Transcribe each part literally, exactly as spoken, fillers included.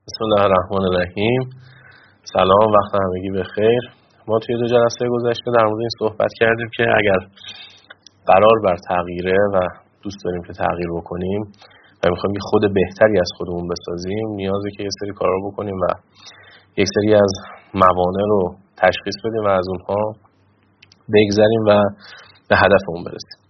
بسم الله الرحمن الرحیم. سلام، وقت همگی بخیر. ما توی دو جلسه گذشته در مورد این صحبت کردیم که اگر قرار بر تغییره و دوست داریم که تغییر بکنیم و میخوایم یه خود بهتری از خودمون بسازیم، نیازه که یه سری کارا بکنیم و یک سری از موانع رو تشخیص بدیم و از اونها بگذریم و به هدفمون برسیم.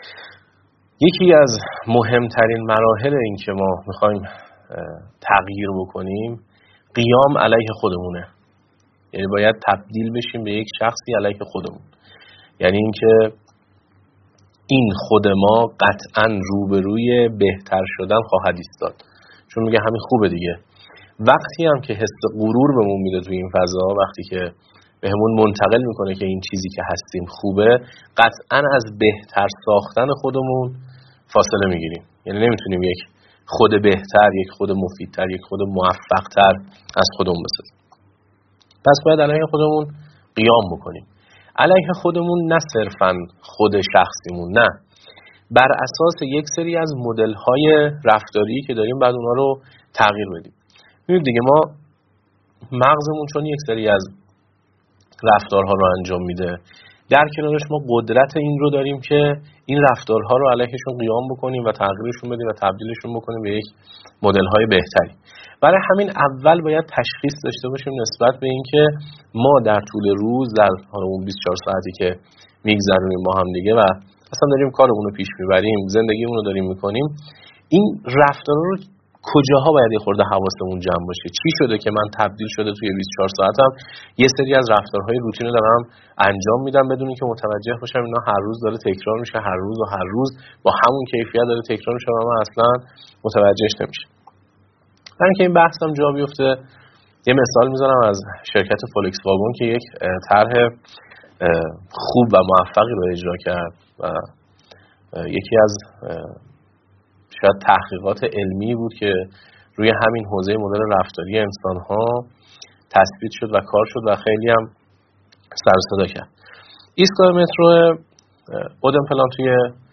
یکی از مهمترین مراحل این که ما میخوایم تغییر بکنیم قیام علیه خودمونه. یعنی باید تبدیل بشیم به یک شخصی علیه خودمون. یعنی اینکه این خود ما قطعاً روبروی بهتر شدن خواهد ایستاد، چون میگه همین خوبه دیگه. وقتی هم که حس غرور بهمون میده توی این فضا، وقتی که بهمون منتقل میکنه که این چیزی که هستیم خوبه، قطعاً از بهتر ساختن خودمون فاصله میگیریم. یعنی نمیتونیم یک خود بهتر، یک خود مفیدتر، یک خود موفقتر از خودمون بسازیم. پس باید علیه خودمون قیام بکنیم. علیه خودمون نه صرفاً خود شخصیمون، نه، بر اساس یک سری از مدل‌های رفتاری که داریم بعد اونها رو تغییر بدیم. ببینید دیگه، ما مغزمون چون یک سری از رفتارها رو انجام میده، در کنارش ما قدرت این رو داریم که این رفتارها رو علیهشون قیام بکنیم و تغییرشون بدیم و تبدیلشون بکنیم به یک مدل‌های بهتری. برای همین اول باید تشخیص داشته باشیم نسبت به این که ما در طول روز، در اون بیست و چهار ساعتی که میگذرونیم با هم دیگه و اصلا داریم کارمون رو پیش میبریم، زندگیمون رو داریم میکنیم، این رفتارها رو کجاها باید یه خورده حواسمون جمع باشه. چی شده که من تبدیل شده توی بیست و چهار ساعتم یه سری از رفتارهای روتین رو دارم انجام میدم بدون اینکه متوجه باشم اینا هر روز داره تکرار میشه، هر روز و هر روز با همون کیفیت داره تکرار میشه و من اصلا متوجهش نمیشم. برای اینکه این بحثم جا بیفته، یه مثال میزنم از شرکت فولکس واگن که یک طرح خوب و موفقی رو اجرا کرد و یکی از شاید تحقیقات علمی بود که روی همین حوزه مدل رفتاری انسان‌ها تثبیت شد و کار شد و خیلی هم سر و صدا کرد. ایستگاه مترو اودنپلان توی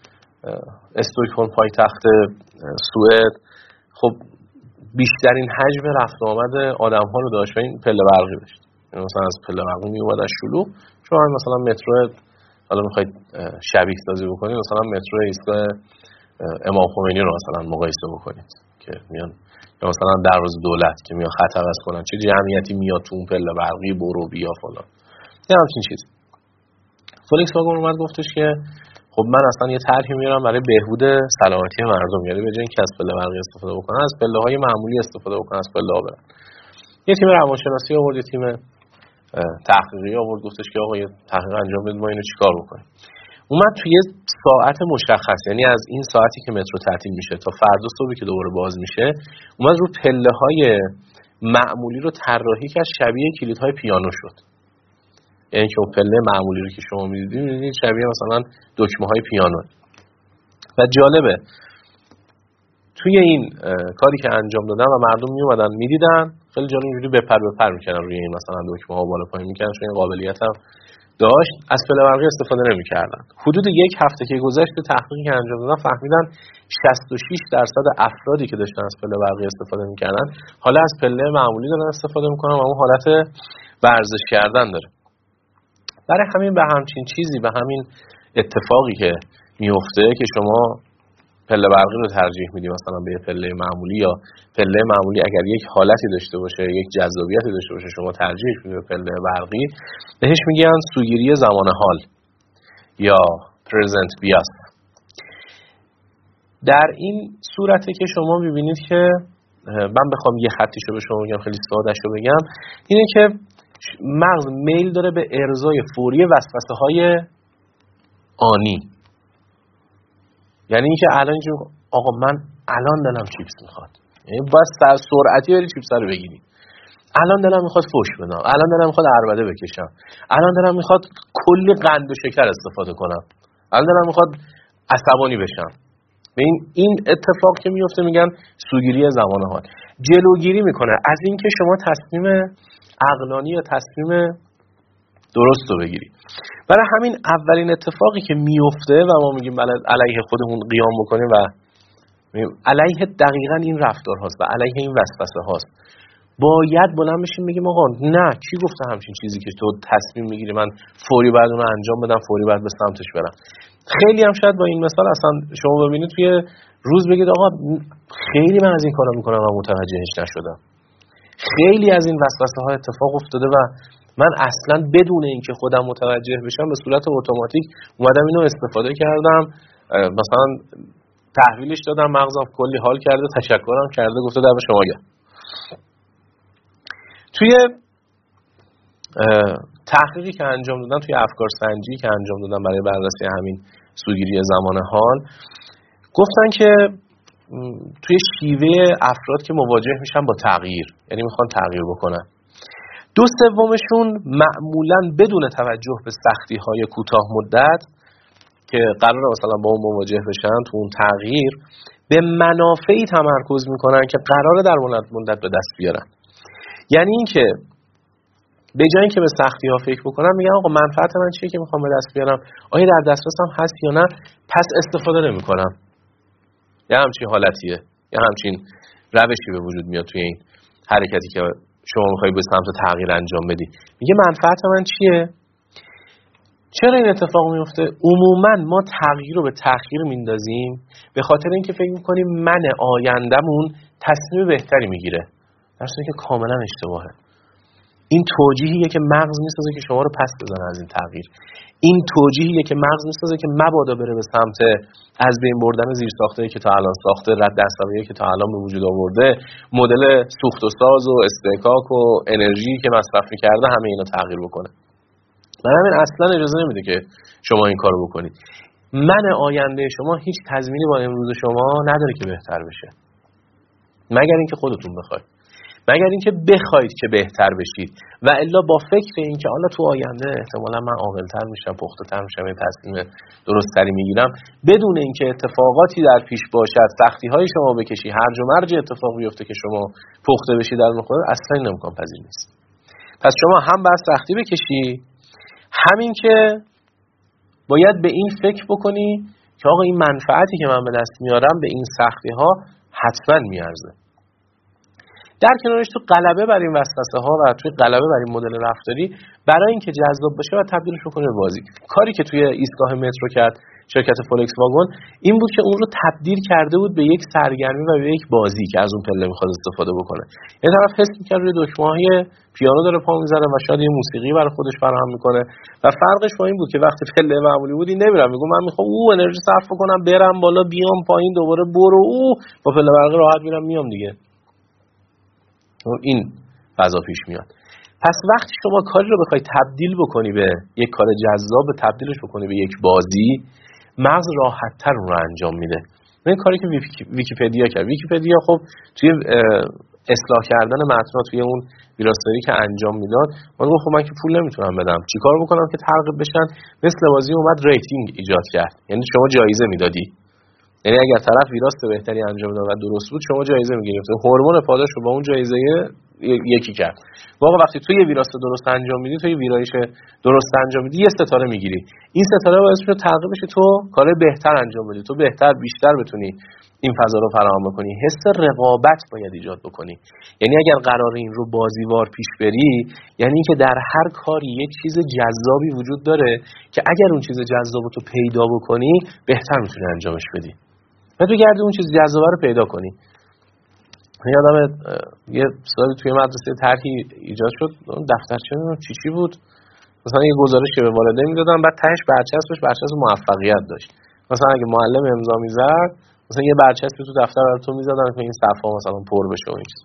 استکهلم پایتخت سوئد خب بیشترین حجم رفت و آمد آدم‌ها رو داشت و این پله برقی داشت. یعنی مثلا از پله برقی میومد از شلوغ، شما مثلا مترو حالا می‌خواید شبیه سازی بکنید، مثلا مترو ایستگاه امام خمینی رو مثلا مقایسه بکنید که میان، یا مثلا دروازه دولت که میان خط عوض کنن، چه جمعیتی میاد تو اون پله برقی برو بیا فلان، یه همچین چیز. فولکس واگن اومد گفتش که خب من اصلا یه طرحی میارم برای بهبود سلامتی مردم، یعنی به جای اینکه از پله برقی استفاده بکنن، از پله‌های معمولی استفاده بکنن، از پله‌ها برن. یه تیم روانشناسی آورد، یه تیم تحقیقی آورد، گفتش که آقا یه تحقیق انجام بدید، ما اینو چیکار بکنیم. اومد توی ساعت مشخص، یعنی از این ساعتی که مترو تعطیل میشه تا فردا صبحی که دوباره باز میشه، اومد رو پله‌های معمولی رو طراحی کرد شبیه کلیدهای پیانو شد. یعنی که اون پله معمولی رو که شما می‌دیدید می‌دیدید شبیه مثلا دکمه‌های پیانو. و جالبه توی این کاری که انجام دادن و مردم میومدن می‌دیدن، خیلی جالب اینجوری بپر بپر می‌کردن روی این مثلا دکمه‌ها بالا پایین می‌کردن، چون این قابلیت هم داشت. از پله برقی استفاده نمی‌کردن. حدود یک هفته که گذشت تحقیقی که انجام دادن فهمیدن شصت و شش درصد افرادی که داشتن از پله برقی استفاده می‌کردن حالا از پله معمولی دارن استفاده می‌کنن و اون حالت ورزش کردن داره. برای همین به همچین چیزی، به همین اتفاقی که میفته که شما پله برقی رو ترجیح میدی مثلا به پله معمولی، یا پله معمولی اگر یک حالتی داشته باشه، یک جذابیتی داشته باشه، شما ترجیح میدی به پله برقی، بهش میگن سوگیری زمان حال یا present bias. در این صورته که شما میبینید که من بخوام یه خطیشو به شما بگم، خیلی ساده‌شو بگم، اینه که مغز میل داره به ارضای فوری وسوسه های آنی. یعنی اینکه الان اینجا آقا من الان دلم چیپس میخواد، یعنی باید سر سرعتی بری چیپس رو بگیری. الان دلم میخواد فوش بدم، الان دلم میخواد عربده بکشم، الان دلم میخواد کلی قند و شکر استفاده کنم، الان دلم میخواد عصبانی بشم. به این این اتفاق که میفته میگن سوگیری زمان حال. جلوگیری میکنه از اینکه شما تصمیم عقلانی یا تصمیم درست رو بگیری. برای همین اولین اتفاقی که میفته و ما میگیم علیه خودمون قیام بکنیم و علیه دقیقاً این رفتار هاست و علیه این وسوسه هاست، باید بلند بشیم بگیم آقا نه، کی گفته همچین چیزی که تو تصمیم میگیری من فوری باید اون رو انجام بدم، فوری باید به سمتش برم. خیلی هم شاید با این مثال اصلا شما ببینید توی روز بگید آقا خیلی من از این کارا میکنم و متوجهش نشدم. خیلی از این وسوسه ها اتفاق افتاده و من اصلا بدون اینکه خودم متوجه بشم به صورت اتوماتیک اومدم اینو استفاده کردم، مثلا تحویلش دادم، مغزم کلی حال کرده، تشکرم کرده، گفته در شما گرم. توی تحقیقی که انجام دادم، توی افکار سنجی که انجام دادم برای بررسی همین سوگیری زمان حال، گفتن که توی شیوه افراد که مواجه میشن با تغییر، یعنی میخوان تغییر بکنن، دو سومشون معمولاً بدون توجه به سختی‌های کوتاه مدت که قراره مثلا با اون مواجه بشن تو اون تغییر، به منافعی تمرکز میکنن که قراره در مدت به دست بیارن. یعنی این که به جای اینکه به سختی‌ها فکر بکنم میگن آقا منفعت من چیه که میخوام به دست بیارم، آیا در دسترسم هست یا نه، پس استفاده نمی‌کنم. یا همچین حالتیه، یا همچین روشی به وجود میاد توی این حرکتی که شما میخوایی به سمت تغییر انجام بدی. میگه منفعت من چیه؟ چرا این اتفاق میفته؟ عموما ما تغییر رو به تأخیر میندازیم به خاطر اینکه فکر میکنیم من آیندمون تصمیم بهتری میگیره، در صورتی که کاملا اشتباهه. این توجیهیه که مغز میسازه که شما رو پس بزنه از این تغییر. این توجیهیه که مغز میسازه که مبادا بره به سمت از بین بردن زیرساختایی که تا الان ساخته، رد دستاوردی که تا الان به وجود آورده، مدل سوخت و ساز و استحکاک و انرژی که مصرف می‌کرده، همه اینا تغییر بکنه. من همین اصلا اجازه نمیده که شما این کارو بکنید. من آینده شما هیچ تضمینی با امروز شما نداره که بهتر بشه، مگر اینکه خودتون بخواید، مگر اینکه بخواید که بهتر بشید، و الا با فکر این که حالا تو آینده احتمالاً من عاقل‌تر میشم، پخته‌تر میشم، یه تصمیم درست‌تری میگیرم، بدون اینکه اتفاقاتی در پیش باشد، سختی‌های شما بکشی، هرج و مرج اتفاق بیفته که شما پخته بشی در مقابل، اصلا این امکان پذیر نیست. پس شما هم باید سختی بکشی، همین که باید به این فکر بکنی که آقا این منفعتی که من به دست میارم به این سختی‌ها حتما میارزه. در کنارش تو غلبه بر این وسوسه ها و توی غلبه بر این مدل رفتاری، برای اینکه جذاب باشه و تبدیلش بکنه به بازی. کاری که توی ایستگاه مترو کرد شرکت فولکس واگن این بود که اون رو تبدیل کرده بود به یک سرگرمی و به یک بازی که از اون پله میخواد استفاده بکنه. یه طرف حس می‌کرد روی دکمه‌های پیانو داره پا می‌ذاره و شاید یه موسیقی برای خودش فراهم می‌کنه، و فرقش با این بود که وقتی پله معمولی بود این نمیرم، میگم من میخوام او انرژی صرف کنم برم بالا بیام پایین دوباره برو او با پله برقی راحت میرم میام دیگه. این فضا پیش میاد. پس وقتی شما کاری رو بخوای تبدیل بکنی به یک کار جذاب، تبدیلش بکنی به یک بازی، مغز راحت‌تر اون رو انجام میده. این کاری که ویکی‌پدیا کرد. ویکی‌پدیا خب توی اصلاح کردن متن توی اون ویراستاری که انجام میداد، من گفتم خب من که پول نمیتونم بدم، چیکار بکنم که ترغیب بشن؟ مثل بازی اومد ریتینگ ایجاد کرد. یعنی شما جایزه میدادی. یعنی اگر طرف ویراست بهتری انجام داد و درست بود شما جایزه میگرفت. هورمون پاداش رو با اون جایزه یکی کرد. واقعا وقتی تو یه ویراست درست انجام میدی، تو یه ویرایش درست انجام میدی، یه ستاره میگیری. این ستاره باعث میشه ترغیب بشه تو کارهای بهتر انجام بدی، تو بهتر بیشتر بتونی این فضا رو فراهم بکنی. حس رقابت باید ایجاد بکنی. یعنی اگر قرار این رو بازیوار پیش بری، یعنی که در هر کاری یک چیز جذابی وجود داره که اگر اون چیز جذابو تو پیدا بکنی بهتر میتونی انجامش بدی. و تو گردی اون چیز جذابه رو پیدا کنی. یادم یه سالی توی مدرسه طرحی ایجاد شد، اون دفترچه چی چی بود، مثلا یه گزارش که به والدین میدادن، بعد تهش برچسبش برچسب موفقیت داشت. مثلا اگه معلم امضا میزد، مثلا یه برچسبی تو دفتر برای تو میزدن که این صفحه مثلا پر بشه و این چیز.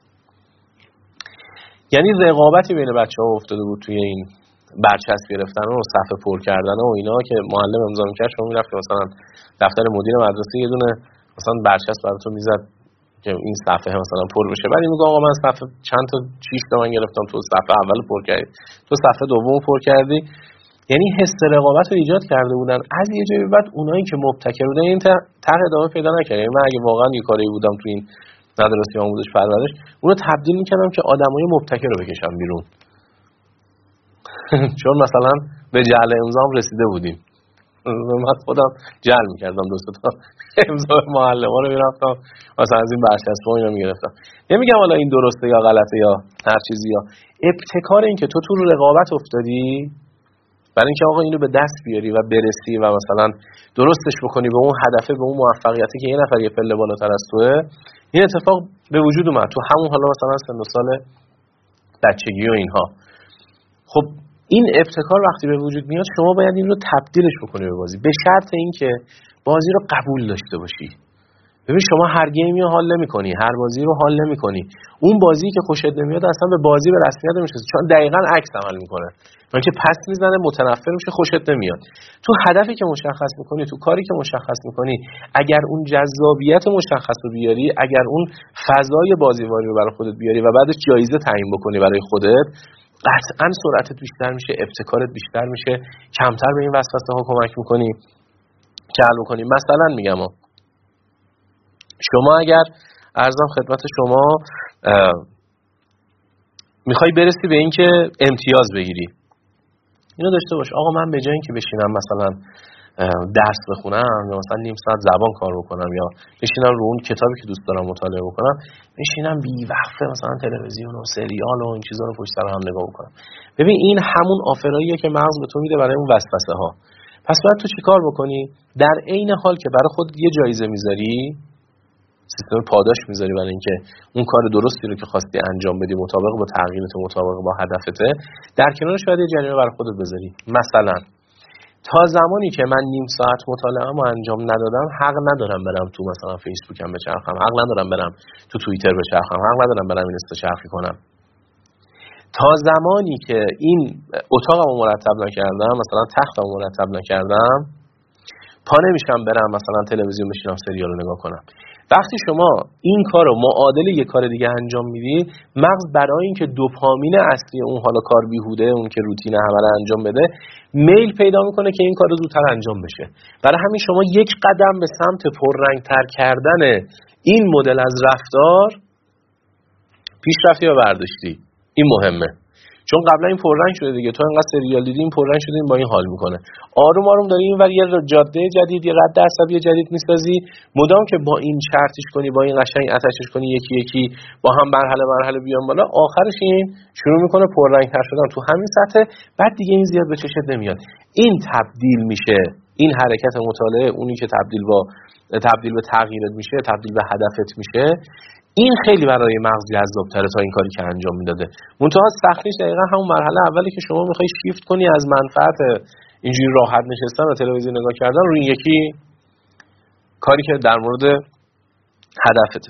یعنی رقابتی بین بچه‌ها افتاده بود توی این برچسب گرفتن و صفحه پر کردن و اینا که معلم امضا میکرد، شما میرفت مثلا دفتر مدیر مدرسه یه دونه مثلا برچسب براتون میزد که این صفحه مثلا پر بشه. بعد میگه آقا من صفحه چند تا چیش تا من گرفتم، تو صفحه اول پر کردی، تو صفحه دوم پر کردی. یعنی حس رقابت رو ایجاد کرده بودن. از یه جایی بعد اونایی که مبتکر بودن این طرح ادامه پیدا نکرد. یعنی من اگه واقعا یه کاری بودم تو این مدرسه آموزش پرورش، اون رو تبدیل میکردم که آدمای مبتکر رو بکشم بیرون. چون مثلا به جعل امضا رسیده بودیم من خودم جل میکردم دوست تا امضای معلم‌ها رو میرفتم مثلا از این برچسب‌ها اینا میگرفتم. نمیگم حالا این درسته یا غلطه یا هر چیزی، یا ابتکار این که تو تو رقابت افتادی برای اینکه آقا اینو به دست بیاری و برسی و مثلا درستش بکنی به اون هدفه، به اون موفقیتی که یه نفر یه پله بالاتر از توئه، این اتفاق به وجود اومد تو همون حالا مثلا سن و سال بچگی و اینها. خب این ابتکار وقتی به وجود میاد شما باید این رو تبدیلش بکنی به بازی، به شرط اینکه بازی رو قبول داشته باشی. ببین شما هر گیمی رو حال نمی‌کنی، هر بازی رو حال نمی‌کنی. اون بازی که خوشت نمیاد اصلا به بازی به رسمیت نمیشه، چون دقیقاً عکس عمل می‌کنه. اون که پس میزنه، متنفر میشه، خوشت نمیاد. تو هدفی که مشخص می‌کنی، تو کاری که مشخص می‌کنی، اگر اون جذابیت مشخص رو بیاری، اگر اون فضای بازیواری رو برای خودت بیاری و بعدش جایزه تعیین بکنی برای خودت، قطعاً سرعتت بیشتر میشه، ابتکارت بیشتر میشه، کمتر به این وسوسه‌ها کمک می‌کنی که حل کنی. مثلا میگم شما اگر عرضم خدمت شما میخوای برسی به این که امتیاز بگیری، اینو داشته باش آقا من به جای اینکه بشینم مثلا درس بخونم یا مثلا نیم ساعت زبان کار بکنم یا بشینم رو اون کتابی که دوست دارم مطالعه بکنم، بشینم بی وقفه مثلا تلویزیون و سریال و این چیزا رو پشت سر هم نگاه بکنم. ببین این همون آفراییه که مغز به تو میده برای اون وسوسه ها. پس باید تو چیکار بکنی؟ در عین حال که برای خود یه جایزه میذاری، سیستم پاداش میذاری برای اینکه اون کار درستی رو که خواستی انجام بدی مطابق با تغییرت، مطابق با هدفته، در کنارش باید یه جریمه برای خودت بذاری. مثلا تا زمانی که من نیم ساعت مطالعه‌مو انجام ندادم حق ندارم برم تو مثلا فیسبوکم بچرخم، حق ندارم برم تو توییتر بچرخم، حق ندارم برم اینستا چرخی کنم. تا زمانی که این اتاقمو مرتب نکردم، مثلا تختمو مرتب نکردم، پا نمیشم برم مثلا تلویزیون بشینم سریال رو نگاه کنم. وقتی شما این کارو معادل یک کار دیگه انجام میدی، مغز برای اینکه دوپامین اصلی اون حالا کار بیهوده، اون که روتین همه رو انجام بده، میل پیدا میکنه که این کار زودتر انجام بشه. برای همین شما یک قدم به سمت پررنگتر کردن این مدل از رفتار پیشرفتی و برداشتی. این مهمه، چون قبلا این پررنگ شده دیگه، تو انقدر سریال دیدی این پررنگ شده، این با این حال میکنه. آروم آروم داری اینور یه جاده جدید، یه رد عصبی جدید میسازی، مدام که با این چرتش کنی، با این قشنگ آتشش کنی، یکی یکی با هم مرحله مرحله بیان بالا، آخرش این شروع میکنه پررنگتر شدن تو همین سطح، بعد دیگه این زیاد به چشت نمیاد. این تبدیل میشه، این حرکت مطالعه، اونی که تبدیل با تبدیل به تغییرت میشه، تبدیل به هدفت میشه، این خیلی برای مغز جذاب‌تره تا این کاری که انجام میداده. منتها سختیش دقیقاً همون مرحله اولی که شما میخوای شیفت کنی از منفعت اینجوری راحت نشستن و تلویزیون نگاه کردن روی یکی کاری که در مورد هدفته.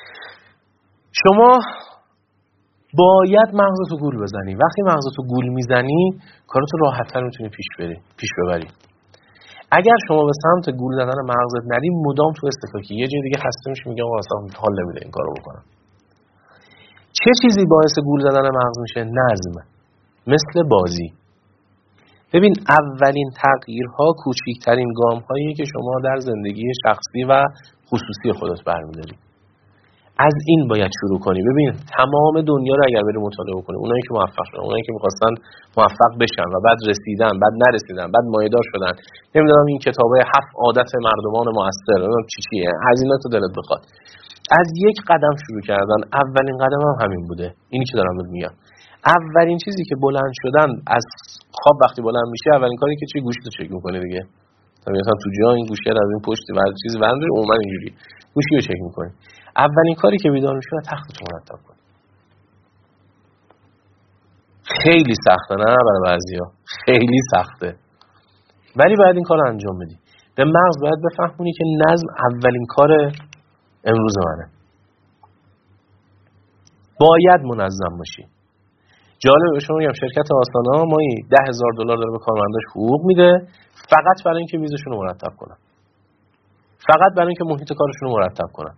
شما باید مغزتو گول بزنی. وقتی مغزتو گول میزنی کارتو راحت‌تر میتونی پیش بری، پیش ببری. اگر شما به سمت گول زدن مغزت نری، مدام تو استکاکی، یه جای دیگه خسته میشی، میگم آقا اصلا حال نمیده این کارو بکنم. چه چیزی باعث گول زدن مغز میشه؟ نظم. مثل بازی. ببین اولین تغییرها کوچکترین گام‌هایی که شما در زندگی شخصی و خصوصی خودت برمی‌داری. از این باید شروع کنی. ببین تمام دنیا رو اگر بری مطالعه بکنی، اونایی که موفق شدن، اونایی که می‌خواستن موفق بشن و بعد رسیدن، بعد نرسیدن، بعد مایه‌دار شدن، نمیدونم این کتابه هفت عادت مردمان موثر، نمیدونم چی چیه، هزینه تو دلت بخواد، از یک قدم شروع کردن. اولین قدم هم همین بوده. اینی که دارم بهت میگم، اولین چیزی که بلند شدن از خواب وقتی بلند میشه، اولین کاری که چی؟ گوشتو چک می‌کنی دیگه. مثلا تو جا این گوشه از این پشت و چیزی برداری، عموما اینجوری گوشی رو چک می‌کنی. اولین کاری که بیدار میشه تختتو مرتب کن. خیلی سخته نه برای بعضیا، خیلی سخته، ولی باید این کار رو انجام بدی. به مغز باید بفهمونی که نظم اولین کار امروز منه. باید منظم باشی. جالب به شما میگم شرکت آستانا مایی ده هزار دلار داره به کارمنداش حقوق میده، فقط برای اینکه میزشون رو مرتب کنن، فقط برای اینکه محیط کارشون رو مرتب کنن.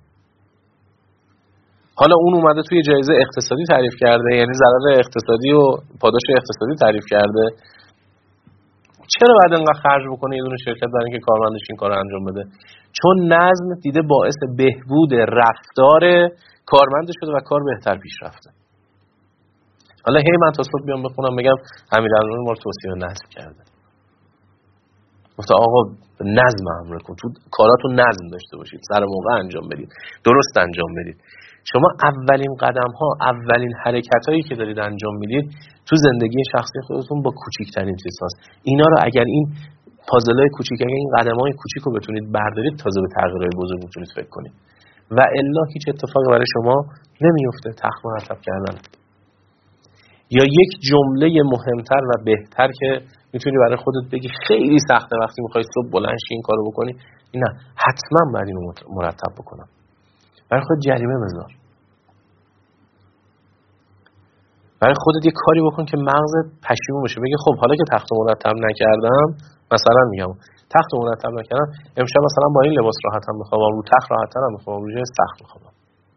حالا اون اومده توی جایزه اقتصادی تعریف کرده، یعنی ضرر اقتصادی و پاداش اقتصادی تعریف کرده. چرا بعد انقدر خرج بکنه یه دونه شرکت برای اینکه کارمندش این کارو انجام بده؟ چون نظم دیده باعث بهبود رفتار کارمند شده و کار بهتر پیش رفته. حالا هی من تا صبح بیام بخونم بگم امیرالمومنین ما رو توصیه نظم کرده. گفت آقا نظم امر کن، تو کاراتون نظم داشته باشید، سر موقع انجام بدید، درست انجام بدید. شما اولین قدم ها، اولین حرکت هایی که دارید انجام میدید تو زندگی شخصی خودتون با کوچکترین چیز هاست. اینا رو اگر این پازلای کوچیک، اگر این قدم های کوچیک رو بتونید بردارید، تازه به تغییرهای بزرگ میتونید فکر کنید. و الا هیچ اتفاقی برای شما نمیفته. تخت مرتب کردن یا یک جمله مهمتر و بهتر که میتونی برای خودت بگی خیلی سخته وقتی میخوای صبح بلند شی این کارو بکنی، نه حتما باید اینو مرتب بکنم. برای خودت جریمه بذار، برای خودت یه کاری بکن که مغزت پشیمون بشه، بگی خب حالا که تخت مرتب نکردم، مثلا میگم تخت مرتب نکردم، امشب مثلا با این لباس راحتم میخوام، رو تخت راحت‌ترم میخوام، رو جای سخت میخوام.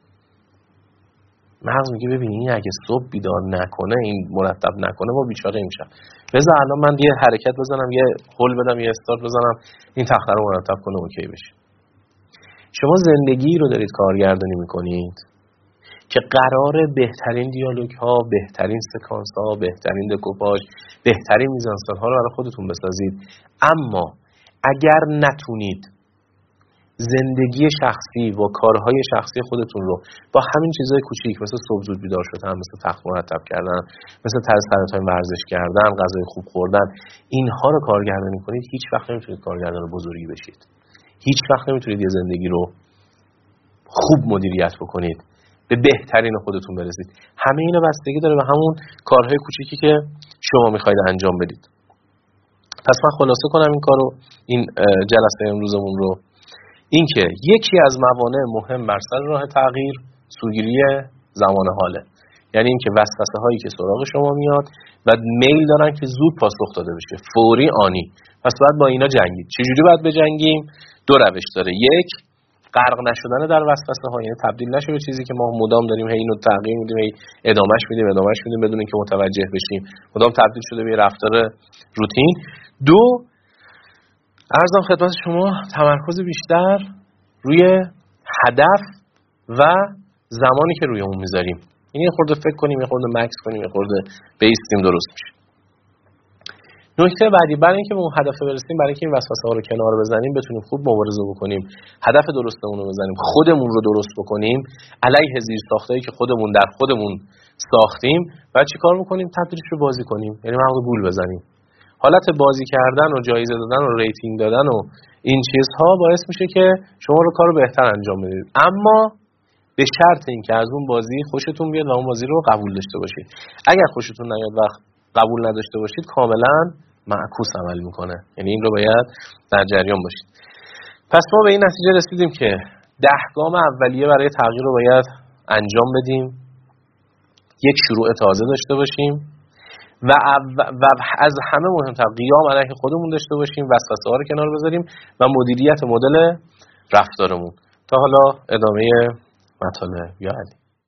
مغز میگه ببین این اگه صبح بیدار نکنه، این مرتب نکنه، ما بیچاره میشم. بذار الان من یه حرکت بزنم، یه هول بدم، یه استارت بزنم، این تخت رو مرتب کنه، اوکی بشه. شما زندگی رو دارید کارگردانی میکنید که قرار بهترین دیالوگ ها، بهترین سکانس ها، بهترین دکوپاژ، بهترین میزانسن ها رو برای خودتون بسازید. اما اگر نتونید زندگی شخصی و کارهای شخصی خودتون رو با همین چیزهای کوچیک مثل صبح زود بیدار شدن، مثل تخت مرتب کردن، مثل طرز تایم ورزش کردن، غذای خوب خوردن، اینها رو کارگردانی کنید، هیچ وقت نمیتونید کارگردان بزرگی بشید. هیچ وقت نمیتونید یه زندگی رو خوب مدیریت بکنید، به بهترین خودتون برسید. همه اینا بستگی داره به همون کارهای کوچیکی که شما میخواید انجام بدید. پس من خلاصه کنم این کارو، این جلسه امروزمون رو، این که یکی از موانع مهم بر سر راه تغییر سوگیری زمان حاله. یعنی این که وسوسه هایی که سراغ شما میاد و میل دارن که زود پاسخ داده بشه، فوری، آنی. پس باید با اینا جنگید. چجوری باید بجنگیم؟ دو روش داره. یک، غرق نشدن در وسوسه ها، یعنی تبدیل نشه به چیزی که ما مدام داریم هی اینو تغییر میدیم، هی ادامهش میدیم ادامهش میدیم بدون اینکه متوجه بشیم، مدام تبدیل شده به رفتار روتین. دو، عرضم خدمت شما تمرکز بیشتر روی هدف و زمانی که روی اون میذاریم. یعنی یه خورده فکر کنیم، یه خورده مکس کنیم، یه خورده بیستیم، درست میشه. نکته بعدی، برای اینکه به اون هدف برسیم، برای اینکه این وسوسه ها رو کنار بزنیم، بتونیم خوب مبارزه بکنیم، هدف درستمون رو بزنیم، خودمون رو درست بکنیم، علیه زیر ساختایی که خودمون در خودمون ساختیم، بعد چیکار بکنیم؟ تبدیلش رو بازی کنیم، یعنی مغز گول بزنیم. حالت بازی کردن و جایزه دادن و ریتینگ دادن و این چیزها باعث میشه که شما رو کارو بهتر انجام بدید، اما به شرط اینکه از اون بازی خوشتون بیاد و اون بازی رو قبول داشته باشید. اگر خوشتون نیاد و قبول نداشته باشید، کاملا معکوس عمل میکنه. یعنی این رو باید در جریان باشید. پس ما به این نتیجه رسیدیم که ده گام اولیه برای تغییر رو باید انجام بدیم، یک شروع تازه داشته باشیم و, و از همه مهمتر قیام علیه خودمون داشته باشیم، وسوسه ها رو کنار بذاریم و مدیریت مدل رفتارمون. تا حالا ادامه مطالب یا علی.